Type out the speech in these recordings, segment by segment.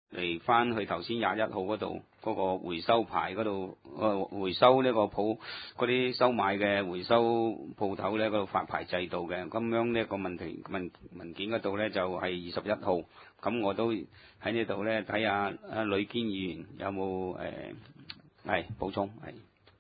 嚟翻去頭先21號嗰度嗰個回收牌嗰度，回收呢個鋪嗰啲收買嘅回收鋪頭咧，嗰度發牌制度嘅，咁樣呢個文件嗰度咧就係21號，咁我都喺呢度咧睇下呂堅議員有冇係補充係。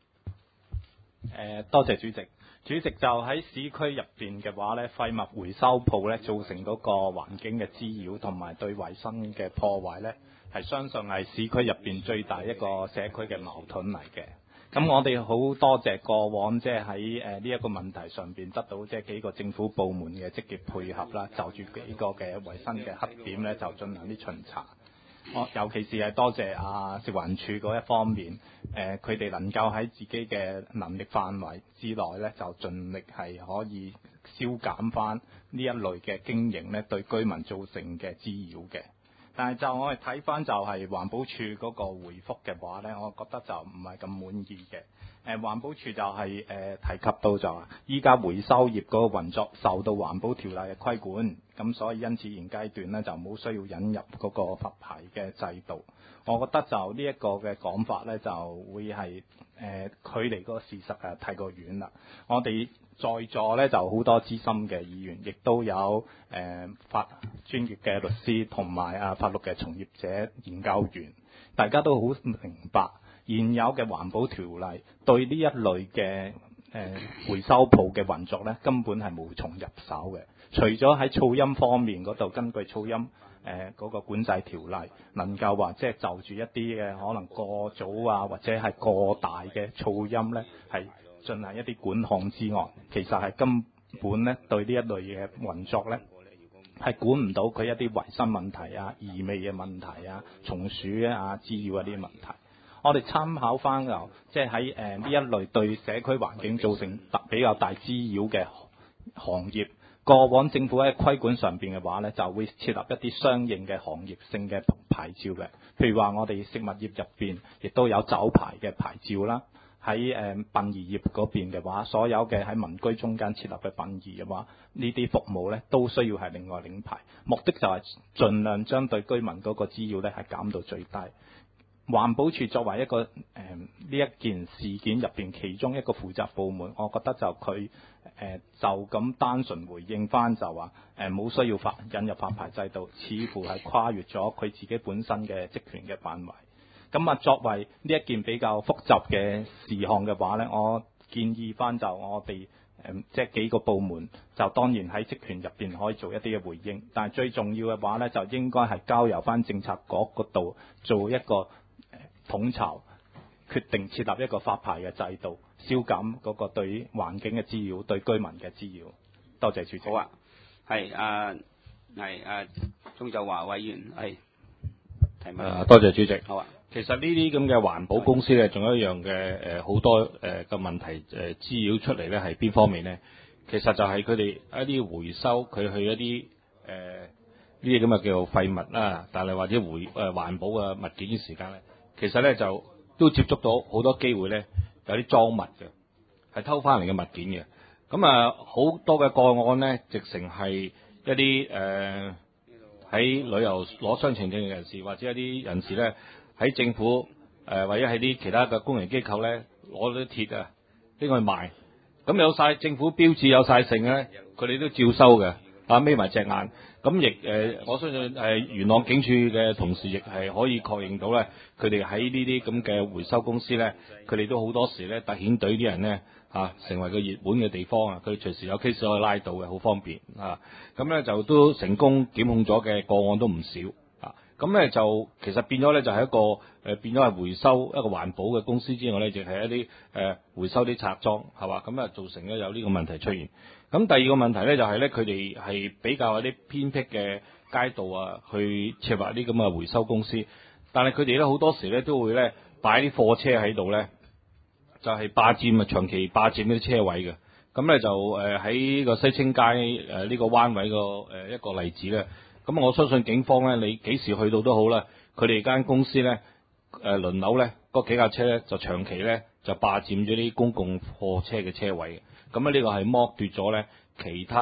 多謝主席。主席，就喺市區入邊嘅話呢，廢物回收鋪呢造成嗰個環境嘅滋擾同埋對衞生嘅破壞呢，係相信係市區入邊最大一個社區嘅矛盾嚟嘅。咁我哋好多謝過往即係喺呢一個問題上邊得到即係幾個政府部門嘅積極配合啦，就住幾個嘅衞生嘅黑點呢，就進行啲巡查。尤其是係多謝食環署嗰一方面，佢哋能夠喺自己嘅能力範圍之內呢，就盡力係可以消減翻呢一類嘅經營呢對居民造成嘅滋擾嘅。但係就我哋睇翻就係環保署嗰個回覆嘅話呢，我覺得就唔係咁滿意嘅。環保署就係提及到就話，依家回收業嗰個運作受到環保條例嘅規管，咁所以因此現階段呢，就冇需要引入嗰個發牌嘅制度。我覺得就呢一個嘅講法呢，就會係距離嗰個事實係太過遠啦。我哋在座呢，就好多資深嘅議員，亦都有法專業嘅律師同埋法律嘅從業者研究員，大家都好明白現有嘅環保條例對呢一類嘅回收鋪嘅運作呢，根本係無從入手嘅。除咗喺噪音方面嗰度，根據噪音嗰個管制條例，能夠話即係就住一啲嘅可能過早啊，或者係過大嘅噪音呢，係進行一啲管控之外，其實係根本呢對呢一類嘅運作呢，係管唔到佢一啲衞生問題啊、異味嘅問題啊、蟲鼠啊、滋擾啊呢啲問題。我哋參考翻即係喺呢一類對社區環境造成比較大滋擾嘅行業，過往政府喺規管上邊嘅話呢，就會設立一啲相應嘅行業性嘅牌照嘅。譬如話我哋食物業入邊亦都有酒牌嘅牌照啦。喺殯儀業嗰邊嘅話，所有嘅喺民居中間設立嘅殯儀嘅話，呢啲服務呢都需要係另外領牌，目的就係盡量將對居民嗰個滋擾呢係減到最低。環保署作為一個呢一件事件入邊其中一個負責部門，我覺得就佢就咁單純回應翻就話冇需要引入發牌制度，似乎係跨越咗佢自己本身嘅職權嘅範圍。咁作為呢一件比較複雜嘅事項嘅話呢，我建議翻就我哋即係幾個部門就當然喺職權入邊可以做一啲嘅回應，但係最重要嘅話呢，就應該係交由翻政策局嗰度做一個統籌，決定設立一個發牌嘅制度，消減嗰個對環境嘅滋擾、對居民嘅滋擾。多謝主席。 好啊，係鍾就華委員係提問。 多謝主席。 好啊。 其實呢啲咁嘅環保公司咧，仲有一樣嘅好多嘅問題滋擾出嚟咧，係邊方面咧？其實就係佢哋一啲回收，佢去一啲呢啲咁嘅叫做廢物啦，但係或者環保嘅物件嘅時間咧，其實咧就都接觸到好多機會咧，有啲贓物嘅，係偷翻嚟嘅物件嘅。咁好多嘅個案咧，直情係一啲喺旅遊攞雙程證嘅人士，或者一啲人士咧。喺政府或者喺啲其他嘅公營機構咧攞啲鐵啊，拎去賣，咁有晒政府標誌有晒剩咧，佢哋都照收嘅，眯埋隻眼。咁亦我相信元朗警署嘅同事亦係可以確認到咧，佢哋喺呢啲咁嘅回收公司咧，佢哋都好多時咧特遣隊啲人咧成為個熱門嘅地方啊，佢隨時有 case 可以拉到嘅，好方便啊。咁咧就都成功檢控咗嘅個案都唔少。咁咧就其實變咗咧就係一個變咗係回收一個環保嘅公司之外咧，亦係一啲回收啲拆裝係嘛，咁造成咗有呢個問題出現。咁第二個問題咧就係咧佢哋係比較有啲偏僻嘅街道啊，去設立啲咁嘅回收公司，但係佢哋咧好多時咧都會咧擺啲貨車喺度咧，就係霸佔長期霸佔啲車位嘅。咁咧就喺個西青街呢個灣位個一個例子咧。咁我相信警方咧，你幾時去到都好啦，佢哋間公司咧，輪流咧嗰幾架車咧，就長期咧就霸佔咗啲公共貨車嘅車位嘅。咁呢個係剝奪咗咧其他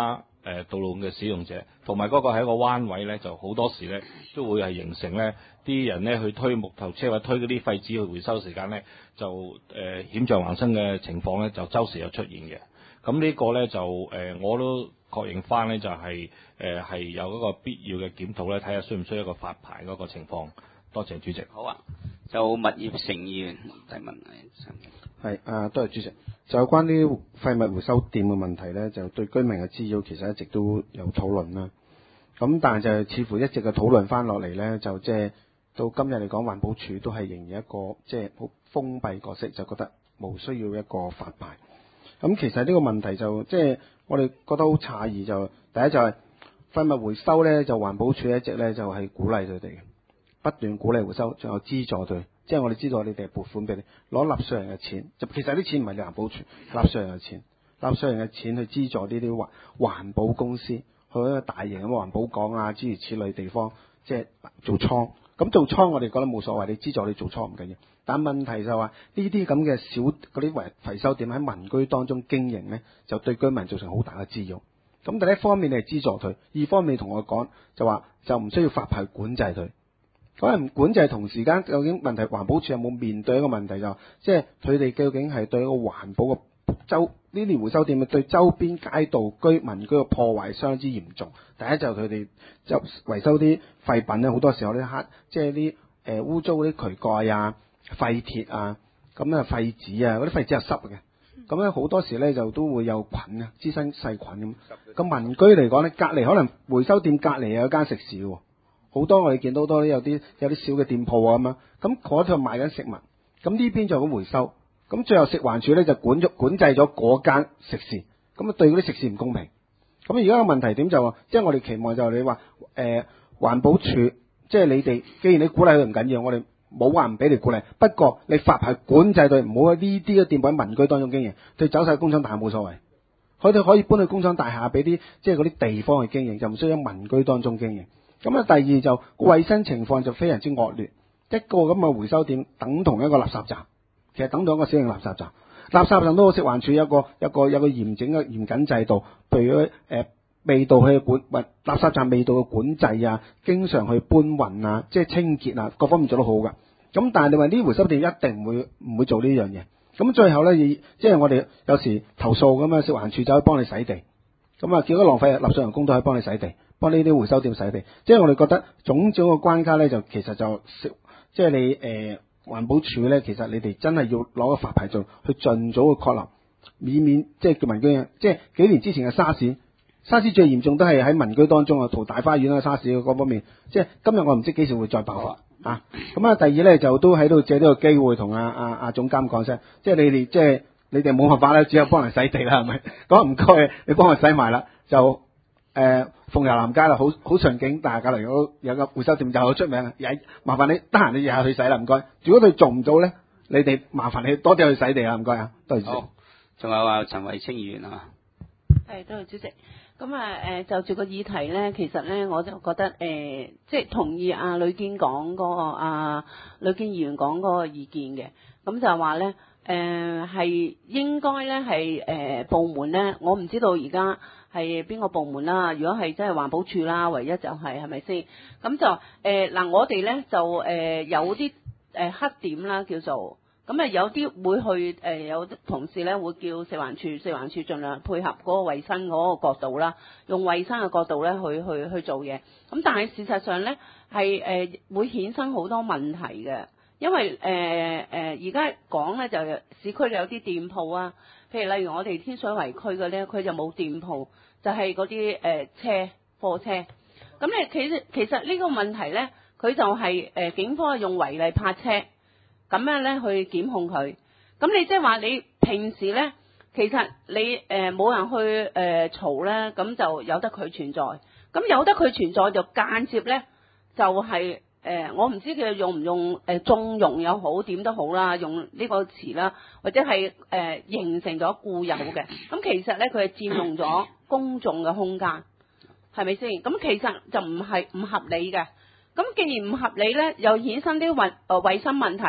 道路嘅使用者，同埋嗰個係一個彎位咧，就好多時咧都會係形成咧啲人咧去推木頭車或者推嗰啲廢紙去回收時間咧，就險象環生嘅情況咧就周時有出現嘅。咁呢個咧就我都確認翻咧就係有一個必要嘅檢討咧，睇下需唔需要一個發牌嗰個情況。多謝主席。 好啊，就物業成議員提問。 係多謝主席。就有關啲廢物回收店嘅問題咧，就對居民嘅滋擾其實一直都有討論啦。咁但係就似乎一直嘅討論翻落嚟咧，就即係到今日嚟講，環保署都係仍然一個即係好封閉角色，就覺得冇需要一個發牌。咁其實呢個問題就即係我哋覺得好詫異，就第一就係廢物回收咧，就環保署一直咧就係鼓勵佢哋不斷鼓勵回收，仲有資助佢。即係我哋知道你哋係撥款俾你攞納稅人嘅錢，就其實啲錢唔係你環保署，納稅人嘅錢，納稅人嘅錢去資助呢啲環保公司去一個大型咁環保港啊諸如此類地方，即係做倉。咁做倉我哋覺得冇所謂，你資助你做倉唔緊要。但問題就係話呢啲咁嘅小嗰啲維修店喺民居當中經營咧，就對居民造成好大嘅滋擾。咁第一方面你係資助佢，二方面同我講就話就唔需要發牌管制佢。可能管制同時間究竟問題，環保署有冇面對一個問題就即係佢哋究竟係對一個環保嘅呢啲回收店對周邊街道民居嘅破壞相當之嚴重。第一就佢哋就維修啲廢品咧，好多時候咧即係啲污糟嗰啲渠蓋啊、廢鐵啊、咁啊廢紙啊，嗰啲廢紙係濕嘅。咁咧好多時咧就都會有菌啊，滋生細菌咁。咁民居嚟講咧，隔離可能回收店隔離有間食肆喎。好多我哋見到好多有啲小嘅店鋪啊咁樣，咁嗰度賣緊食物，咁呢邊就咁回收，咁最後食環署咧就管制咗嗰間食肆，咁啊對嗰啲食肆唔公平。咁而家個問題點就話，即係我哋期望就係你話環保署，即係你哋既然你鼓勵佢唔緊要，我哋冇話唔俾你鼓勵，不過你發牌管制對，唔好喺呢啲嘅店鋪喺民居當中經營，對走晒工廠大廈冇所謂，佢哋可以搬去工廠大廈俾啲即係嗰啲地方去經營，就唔需要喺民居當中經營。咁啊，第二就衛生情況就非常之惡劣。一個咁嘅回收店等同一個垃圾站，其實等同一個小型垃圾站。垃圾站都好，食環署有一個嚴整嘅嚴謹制度，譬如味道去管垃圾站味道嘅管制啊，經常去搬運啊，即係清潔啊，各方面做得好㗎。咁但係你話呢啲回收店一定唔會做呢樣嘢。咁最後咧，即係我哋有時投訴咁啊，食環署就可以幫你洗地。咁啊，結果浪費納稅人工都可以幫你洗地。幫呢啲回收店洗地，即係我哋覺得種種嘅關卡咧，就其實就即係你環保署咧，其實你哋真係要攞個發牌做，去盡早去確立，免即係叫民居，即係幾年之前嘅沙士最嚴重都係喺民居當中啊，淘大花園啊，沙士嗰方面，即係今日我唔知幾時會再爆發啊。咁啊，第二咧就都喺度借呢個機會同阿總監講聲，即係你哋冇辦法啦，只有幫人洗地啦，係咪？講唔該，你幫我洗埋啦，就。鳳遊南街啦，好順景，但係隔離有個回收店就好出名，麻煩你得閒你日下去洗啦，唔該。如果佢做唔到咧，你哋麻煩你多啲去洗地啦，唔該啊，多謝主席。 好，仲有陳慧清議員啊。 係，多謝主席。咁就住個議題咧，其實咧我就覺得即係同意呂堅講嗰個呂堅議員講嗰個意見嘅。咁就話咧係應該咧係部門咧，我唔知道而家係邊個部門啦。如果係真係環保署啦，唯一就係咪先？咁就嗱，我哋咧就有啲黑點啦，叫做。咁有啲會去有啲同事咧會叫食環署盡量配合嗰個衞生嗰個角度啦，用衞生嘅角度咧去做嘢。咁但係事實上咧係會衍生好多問題嘅，因為而家講咧就市區有啲店鋪啊，譬如例如我哋天水圍區嘅咧，佢就冇店鋪，就係嗰啲貨車。咁咧其實呢個問題咧，佢就係警方用違例泊車。咁樣咧去檢控佢，咁你即係話你平時咧，其實你冇人去嘈咧，咁就由得佢存在，咁由得佢存在就間接咧就係我唔知佢用唔用縱容又好點都好啦，用呢個詞啦，或者係形成咗固有嘅，咁其實咧佢係佔用咗公眾嘅空間，係咪先？咁其實就唔合理嘅。咁既然唔合理咧，又衍生啲衞生問題，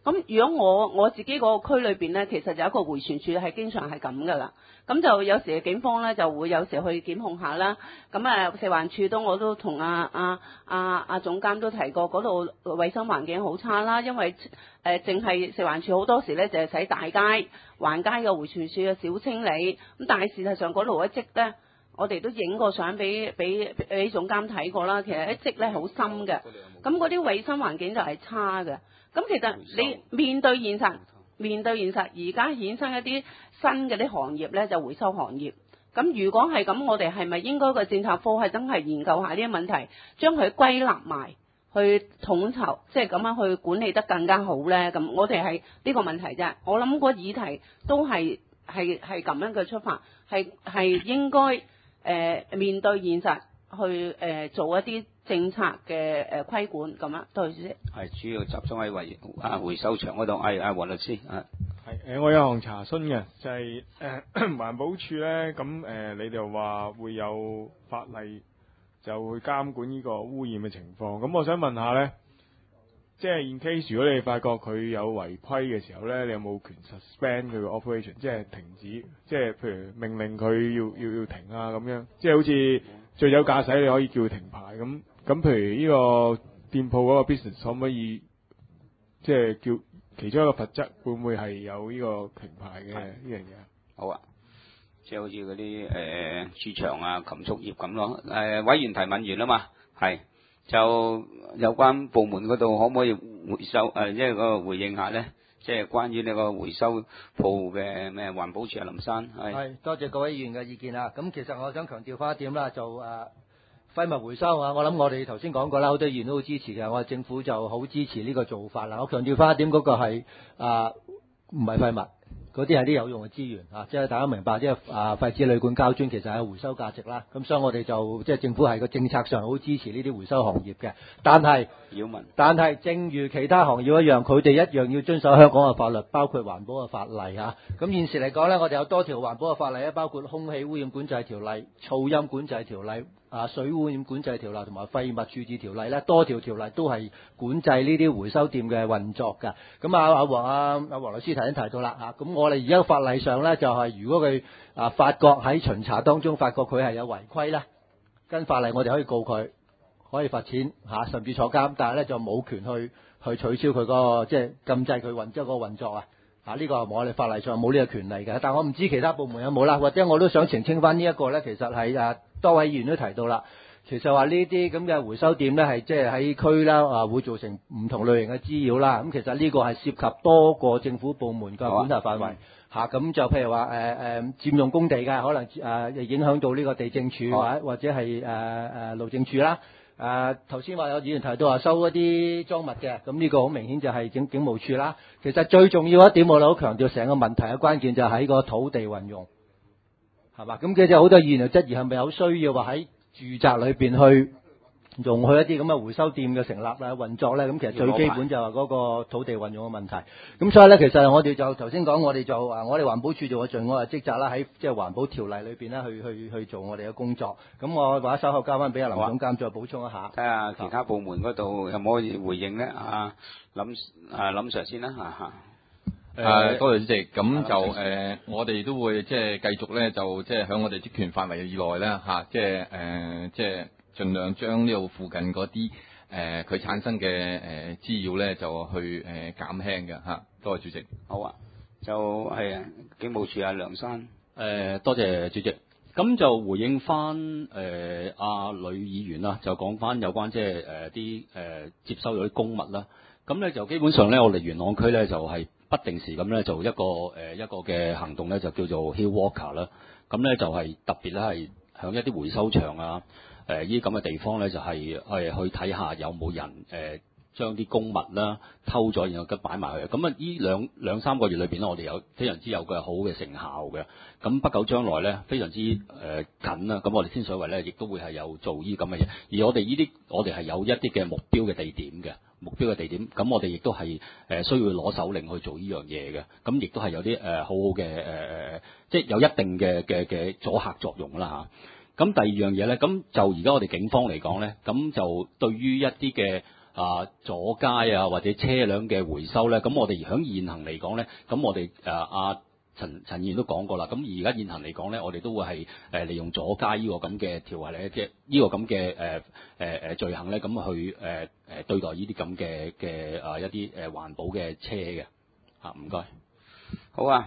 咁如果我自己嗰個區裏邊咧，其實有一個迴旋處係經常係咁噶啦。咁就有時警方咧就會有時去檢控下啦。咁食環署我都同阿總監都提過，嗰度衞生環境好差啦。因為淨係食環署好多時咧就係洗大街、橫街嘅迴旋處嘅小清理。咁但係事實上嗰度一積咧，我哋都影過相俾總監睇過啦。其實一積咧好深嘅，咁嗰啲衞生環境就係差嘅。咁其實你面對現實，而家衍生一啲新嘅啲行業咧，就回收行業。咁如果係咁，我哋係咪應該個政策科係真係研究下呢啲問題，將佢歸納埋，去統籌，即係咁樣去管理得更加好咧？咁我哋係呢個問題啫。我諗個議題都係咁樣嘅出發，係應該面對現實去做一啲政策嘅規管咁樣。多謝主席。 係主要集中喺回收場嗰度。黃律師我有項查詢嘅，就係環保署咧，咁你哋話會有法例就去監管呢個污染嘅情況。咁我想問下咧，即係 in case 如果你發覺佢有違規嘅時候咧，你有冇權 suspend 佢嘅 operation， 即係停止，即係譬如命令佢要停啊咁樣，即係好似醉酒駕駛你可以叫佢停牌咁。咁譬如呢個店鋪嗰個 business 可唔可以即係叫其中一個罰則會唔會係有呢個停牌嘅呢樣嘢？ 好啊，即係好似嗰啲駐場啊、禽畜業咁咯。委員提問完啦嘛，係就有關部門嗰度可唔可以回收即係個回應下咧？即係關於呢個回收鋪嘅咩環保署林生係多謝各位議員嘅意見啦。咁其實我想強調翻一點啦，就廢物回收啊，我諗我哋頭先講過啦，好多議員都好支持嘅，我哋政府就好支持呢個做法啦。我強調翻一點，嗰個係唔係廢物，嗰啲係啲有用嘅資源啊，即係大家明白，即係廢紙、鋁罐、膠磚其實係回收價值啦。咁所以我哋就即係政府係個政策上好支持呢啲回收行業嘅。但係正如其他行業一樣，佢哋一樣要遵守香港嘅法律，包括環保嘅法例嚇。咁現時嚟講呢，我哋有多條環保嘅法例咧，包括空氣污染管制條例、噪音管制條例、水污染管制條例同埋廢物處置條例咧，多條條例都係管制呢啲回收店嘅運作㗎。咁阿黃律師頭先提到啦嚇，咁我哋而家法例上咧就係如果佢發覺喺巡查當中發覺佢係有違規咧，跟法例我哋可以告佢，可以罰錢嚇，甚至坐監，但係咧就冇權去取消佢個即係禁制佢運作啊。呢個我哋法例上冇呢個權利嘅，但我唔知其他部門有冇啦，或者我都想澄清翻呢一個咧，其實係多位議員都提到啦。其實話呢啲咁嘅回收店咧，係即係喺區啦會造成唔同類型嘅滋擾啦。咁其實呢個係涉及多個政府部門嘅管轄範圍嚇。咁就譬如話佔用工地嘅，可能影響到呢個地政處或者係路政處啦。頭先話有議員提到話收一啲贓物嘅，咁呢個好明顯就係警務處啦。其實最重要一點，我哋好強調成個問題嘅關鍵就係喺個土地運用，係嘛？咁其實好多議員就質疑係咪有需要話喺住宅裏邊去容許一啲咁嘅回收店嘅成立運作咧？咁其實最基本就係嗰個土地運用嘅問題。咁所以咧，其實我哋就頭先講，我哋環保署做嘅盡我嘅職責啦，喺即係環保條例裏邊咧去做我哋嘅工作。咁我話稍後交翻俾阿林總監再補充一下。 睇下其他部門嗰度有冇可以回應咧？林 Sir 先啦多謝主席。咁就我哋都會即係繼續咧，就即係喺我哋職權範圍以內咧即係盡量將呢度附近嗰啲佢產生嘅滋擾咧，就去減輕嘅嚇。多謝主席。 好啊，就係警務處梁生。 多謝主席。咁就回應翻阿呂議員啦，就講翻有關即係啲接收咗啲公物啦。咁咧就基本上咧，我哋元朗區咧就係不定時咁咧做一個嘅行動咧，就叫做 Hill Walker 啦。咁咧就係特別咧係響一啲回收場啊，呢啲咁嘅地方咧，就係去睇下有冇人將啲公物啦偷咗，然後咁擺埋去。咁啊，呢兩三個月裏邊咧，我哋有非常之有嘅好嘅成效嘅。咁不久將來咧，非常之緊啦。咁我哋天水圍咧，亦都會係有做呢咁嘅嘢。而我哋係有一啲嘅目標嘅地點嘅。咁我哋亦都係需要攞手令去做呢樣嘢嘅。咁亦都係有啲好好嘅即係有一定嘅阻嚇作用啦嚇。咁第二樣嘢咧，咁就而家我哋警方嚟講咧，咁就對於一啲嘅阻街啊或者車輛嘅回收咧，咁我哋響現行嚟講咧，咁我哋陳議員都講過啦，咁而家現行嚟講咧，我哋都會係利用阻街呢個咁嘅條例咧，即係呢個咁嘅罪行咧，咁去對待呢啲咁嘅一啲環保嘅車嘅唔該。 好啊，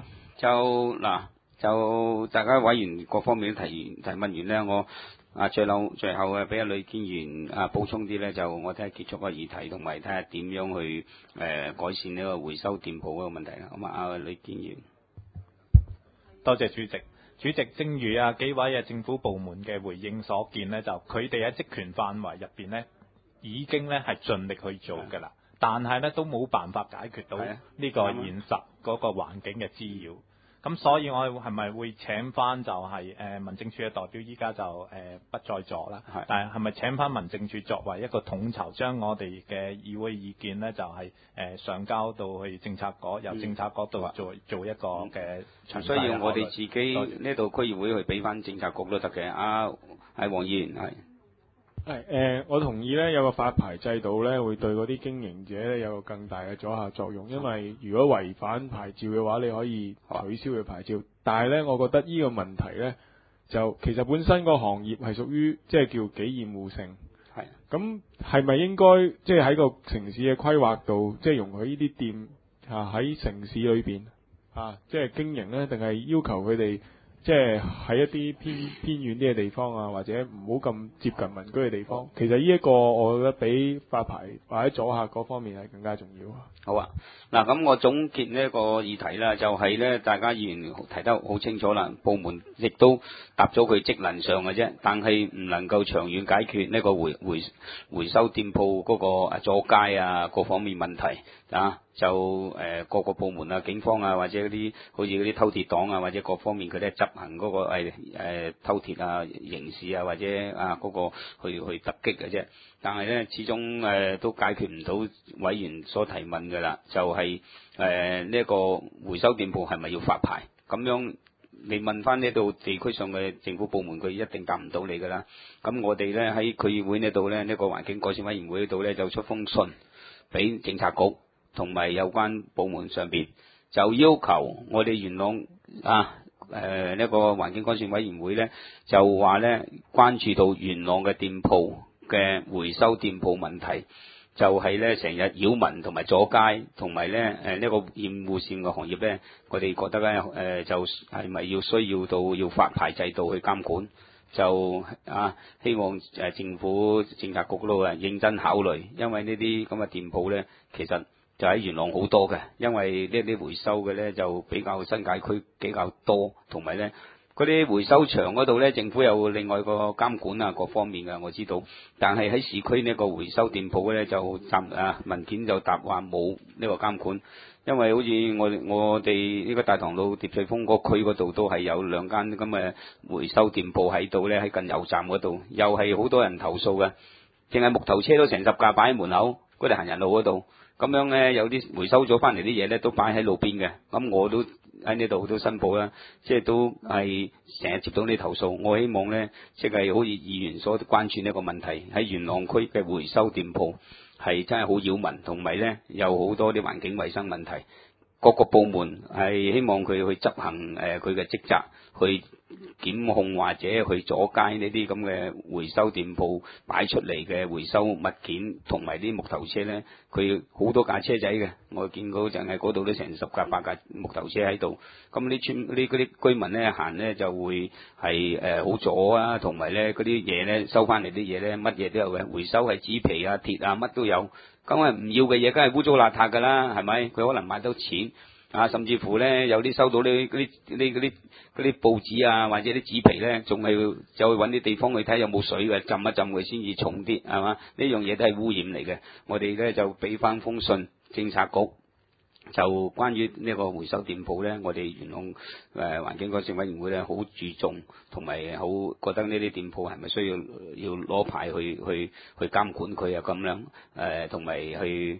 就大家委員各方面都提問完咧，我最後俾阿呂建源補充啲咧，就我睇下結束個議題，同埋睇下點樣去改善呢個回收店鋪嗰個問題啦。咁阿呂建源。 多謝主席。主席，正如幾位政府部門嘅回應所見呢，就佢哋喺職權範圍入邊呢，已經呢係盡力去做㗎啦，但係呢都冇辦法解決到呢個現實嗰個環境嘅滋擾。咁所以我係咪會請翻就係民政處嘅代表，依家就不再作啦。但係咪請翻民政處作為一個統籌，將我哋嘅議會意見呢，就係上交到去政策局，由政策局度做一個嘅詳細。 需要我哋自己呢度區議會去俾翻政策局都得嘅。黃議員係。 我同意咧，有個發牌制度咧，會對嗰啲經營者咧有個更大嘅阻嚇作用。因為如果違反牌照嘅話，你可以取消佢牌照。但係咧，我覺得呢個問題咧，就其實本身個行業係屬於即係叫幾厭惡性。係。咁係咪應該即係喺個城市嘅規劃度，即係容許呢啲店喺城市裏邊即係經營咧，定係要求佢哋？即係喺一啲偏遠啲嘅地方啊，或者唔好咁接近民居嘅地方。其實呢一個我覺得比發牌或者阻嚇嗰方面係更加重要。 好啊，嗱咁我總結呢個議題啦，就係咧大家議員提得好清楚啦，部門亦都答咗佢職能上嘅啫，但係唔能夠長遠解決呢個回收店鋪嗰個阻街啊各方面問題就各個部門啊、警方啊，或者嗰啲好似嗰啲偷鐵黨啊，或者各方面佢哋執行嗰個偷鐵啊、刑事啊，或者嗰個去突擊嘅啫。但係咧，始終都解決唔到委員所提問嘅啦，就係呢個回收店鋪係咪要發牌？咁樣你問翻呢度地區上嘅政府部門，佢一定答唔到你噶啦。咁我哋咧喺區議會呢度咧，呢個環境改善委員會呢度咧就出封信俾政策局同埋有關部門上邊，就要求我哋元朗呢個環境改善委員會咧，就話咧關注到元朗嘅店鋪嘅回收店鋪問題，就係咧成日擾民同埋阻街，同埋咧呢個厭惡性嘅行業咧，我哋覺得咧就係咪要需要到要發牌制度去監管？就希望政府政策局嗰度認真考慮，因為呢啲咁嘅店鋪咧，其實就喺元朗好多嘅，因為呢啲回收嘅咧就比較新界區比較多，同埋咧嗰啲回收場嗰度咧，政府有另外個監管啊各方面嘅我知道，但係喺市區呢個回收店鋪咧就文件就答話冇呢個監管。因為好似我哋呢個大棠路蝶翠峰個區嗰度都係有兩間咁嘅回收店鋪喺度咧，喺近油站嗰度，又係好多人投訴嘅，淨係木頭車都成10架擺喺門口嗰條行人路嗰度，咁樣咧有啲回收咗翻嚟啲嘢咧都擺喺路邊嘅，咁我都喺呢度都申報啦，即係都係成日接到呢投訴，我希望咧即係好似議員所關注呢個問題，喺元朗區嘅回收店鋪係真係好擾民，同埋咧有好多啲環境衛生問題，各個部門係希望佢去執行佢嘅職責，去檢控或者去阻街呢啲咁嘅回收店鋪擺出嚟嘅回收物件，同埋啲木頭車咧，佢好多架車仔嘅，我見到淨係嗰度都成10架8架木頭車喺度，咁嗰啲居民咧行咧就會係好阻啊，同埋咧嗰啲嘢咧收翻嚟啲嘢咧乜嘢都有嘅，回收係紙皮啊、鐵啊乜都有，咁係唔要嘅嘢梗係污糟邋遢㗎啦，係咪？佢可能買到錢。甚至乎咧，有啲收到嗰啲報紙啊，或者啲紙皮咧，仲係就去揾啲地方去睇有冇水嘅，浸一浸佢先至重啲，係嘛？呢樣嘢都係污染嚟嘅。我哋咧就俾翻封信政策局，就關於呢個回收店鋪咧，我哋元朗環境改善委員會咧好注重，同埋好覺得呢啲店鋪係咪需要攞牌去監管佢啊咁樣，同埋去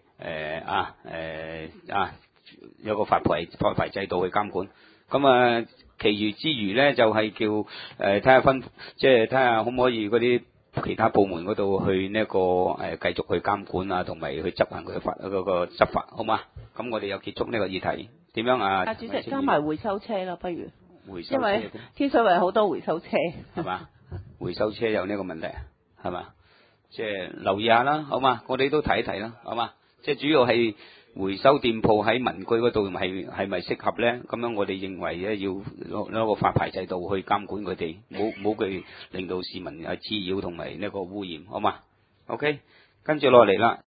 有個發牌制度去監管，咁其餘之餘咧就係叫睇下即係睇下可唔可以嗰啲其他部門嗰度去呢、繼續去監管啊，同埋去執行佢嗰個執法，好嘛？咁我哋又結束呢個議題，點樣啊？ 主席加埋回收車啦，不如。 回收車。 因為天水圍好多回收車。 係嘛？回收車有呢個問題，係嘛？即係留意下啦，好嘛？我哋都睇一睇啦，好嘛？即係主要係回收店鋪喺民居嗰度係咪適合咧？咁樣我哋認為咧要攞個發牌制度去監管佢哋，冇佢令到市民係滋擾同埋呢個污染，好嘛？OK，跟住落嚟啦。